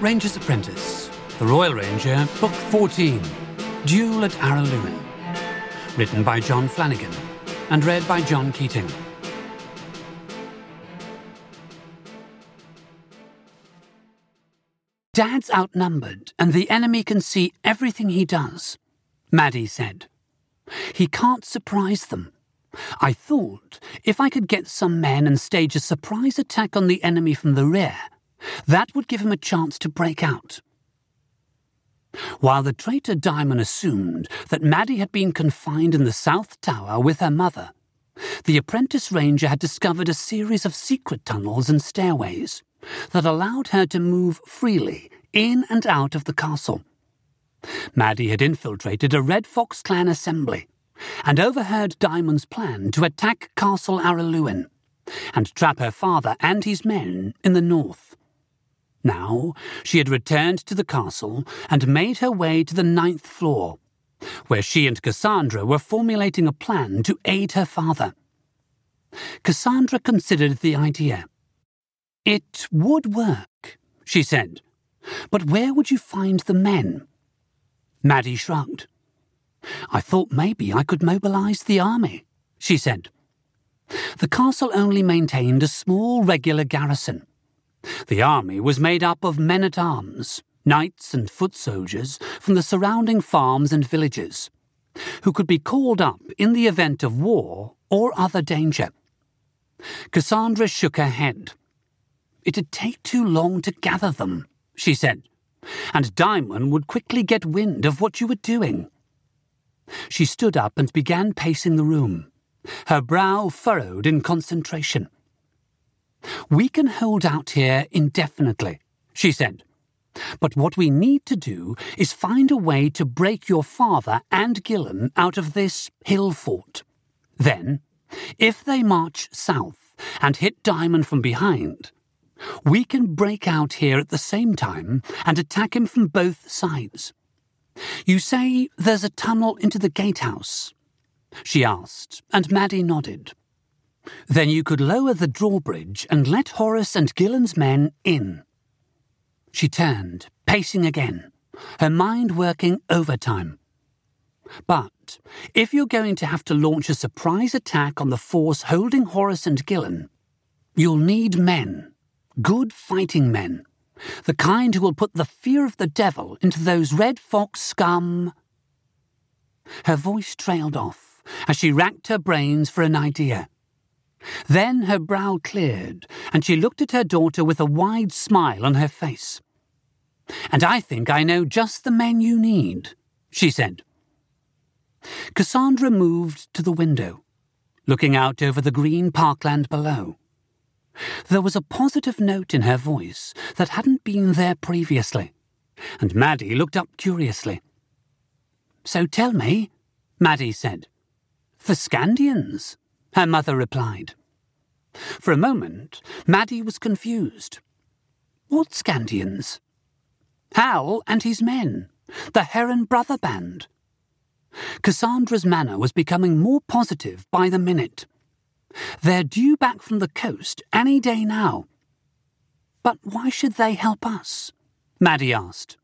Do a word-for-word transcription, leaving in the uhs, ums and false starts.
Ranger's Apprentice, The Royal Ranger, Book fourteen, Duel at Araluen. Written by John Flanagan and read by John Keating. Dad's outnumbered and the enemy can see everything he does, Maddie said. He can't surprise them. I thought if I could get some men and stage a surprise attack on the enemy from the rear, that would give him a chance to break out. While the traitor Diamond assumed that Maddie had been confined in the South Tower with her mother, the apprentice ranger had discovered a series of secret tunnels and stairways that allowed her to move freely in and out of the castle. Maddie had infiltrated a Red Fox clan assembly and overheard Diamond's plan to attack Castle Araluen and trap her father and his men in the north. Now she had returned to the castle and made her way to the ninth floor, where she and Cassandra were formulating a plan to aid her father. Cassandra considered the idea. It would work, she said, but where would you find the men? Maddie shrugged. I thought maybe I could mobilize the army, she said. The castle only maintained a small regular garrison. The army was made up of men-at-arms, knights and foot soldiers from the surrounding farms and villages, who could be called up in the event of war or other danger. Cassandra shook her head. It'd take too long to gather them, she said, and Diamond would quickly get wind of what you were doing. She stood up and began pacing the room, her brow furrowed in concentration. We can hold out here indefinitely, she said, but what we need to do is find a way to break your father and Gillen out of this hill fort. Then, if they march south and hit Diamond from behind, we can break out here at the same time and attack him from both sides. You say there's a tunnel into the gatehouse? She asked, and Maddie nodded. Then you could lower the drawbridge and let Horace and Gillen's men in. She turned, pacing again, her mind working overtime. But if you're going to have to launch a surprise attack on the force holding Horace and Gillen, you'll need men, good fighting men. The kind who will put the fear of the devil into those Red Fox scum. Her voice trailed off as she racked her brains for an idea. Then her brow cleared and she looked at her daughter with a wide smile on her face. And I think I know just the men you need, she said. Cassandra moved to the window, looking out over the green parkland below. There was a positive note in her voice that hadn't been there previously, and Maddie looked up curiously. So tell me, Maddie said. The Scandians, her mother replied. For a moment, Maddie was confused. What Scandians? Hal and his men, the Heron Brother Band. Cassandra's manner was becoming more positive by the minute. They're due back from the coast any day now. But why should they help us? Maddie asked.